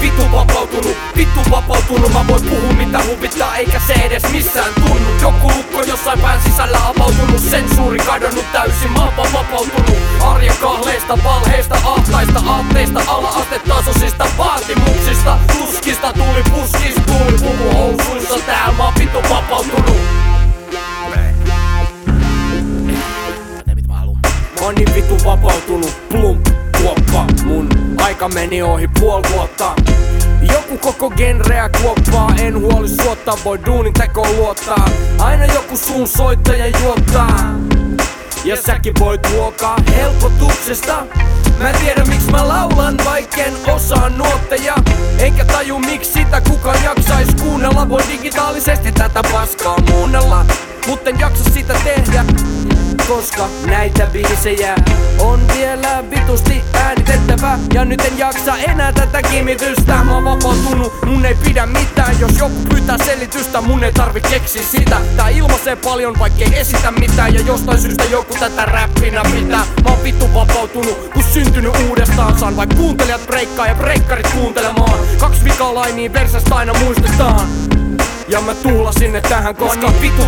vittu vapautunut. Mä voin puhua mitä huvittaa, eikä se edes missään tunnu. Joku lukko jossain pään sisällä avautunut, sensuuri kadonnut täysin, mä oon vapautunut. Arjen kahleista, valheista, ahtaista, aatteista, ala-astetasoisista vaatimuksista, tuskista, tuli puskista, tuli puhu housuissa, täällä mä oon vittu vapautunut. Mä oon niin vittu vapautunut, plump, kuoppa. Mun aika meni ohi puoli vuotta. Joku koko genreä kuoppaa, en huoli suottaa, voi duunin tekoon luottaa. Aina joku suun soittaja juottaa, ja säkin voit luokaa helpotuksesta. Mä en tiedä miksi mä laulan, vaikken osaa nuotteja. Enkä taju miksi sitä kukaan jaksais kuunnella. Voi digitaalisesti tätä paskaa muunnella, mutten jaksa sitä tehdä, koska näitä biisejä on vielä vitusti äänitettävä. Ja nyt en jaksa enää tätä kimitystä. Mä oon vapautunut, mun ei pidä mitään. Jos joku pyytää selitystä, mun ei tarvi keksiä sitä. Tää ilmaisee paljon vaikkei esitä mitään. Ja jostain syystä joku tätä räppinä pitää. Mä oon vittu vapautunut, kun syntynyt uudestaan. Saan vaik kuuntelijat breikkaa ja breikkarit kuuntelemaan. 2 vikaa lainia versasta aina muistetaan. Ja mä tuhlasin ne tähän, koska mä vittu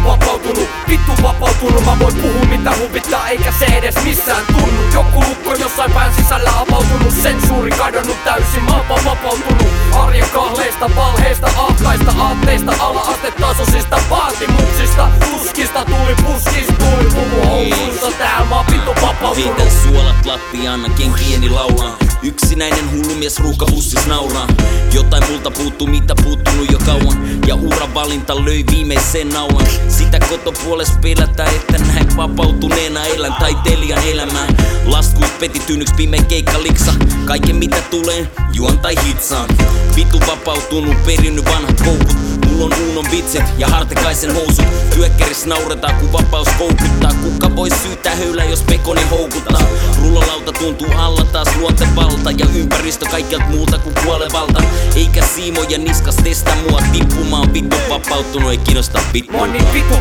vapautunut. Mä voin puhua mitä huvittaa, eikä se edes missään tunnu. Joku lukko jossain pään sisällä avautunut, sensuuri kadonnut täysin, mä oon vapautunut. Arjen kahleista, valheista, ahtaista, aatteista, ala-astetasoisista vaatimuksista, tuskista, tuli puskista, tuli puhu housuissa, täällä mä oon vittu vapautunut. Viitän suolat lattiaan, anna kenkieni laulaan. Yksinäinen hullumies ruuhkabussis nauraa. Jotain multa puuttuu, mitä puuttunut jo kauan. Ja uravalinta löi viimeisen naulan. Sitä kotopuolesta pelätään, että näin vapautuneena elän taiteilijan elämää. Laskuit petitynyks pimeä keikka liksa. Kaiken mitä tulee, juon tai hitsaan. Vitu vapautunut, perinnyt vanhat koukut. Mulla on Uunon vitsit ja Hartikaisen housut. Työkkäris nauretaan kun vapaus koukuttaa. Kuka voi syytää höylää jos pekoni houkuttaa. Rullalauta tuntuu alla taas luontevalta. Ja ympäristö kaikkialta muuta kuin kuolevalta. Eikä siimoja niskas testa mua tippumaan. Vittu vapautunut, ei kiinnosta vittu. Mä oon niin vittu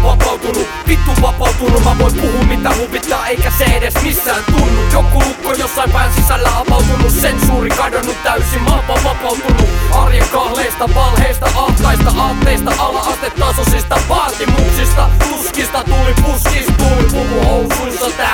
vapautunut. Mä voin puhua mitä huvittaa, eikä se edes missään tunnu. Joku lukko jossain pään sisällä avautunut, sensuuri kadonnut täysin, mä oon vapautunut. Arjen kahleista, valheista, ahtaista, aatteista, ala-astetasoisista vaatimuksista, tuskista, tuli puskista, tuli puhu housuissa, tää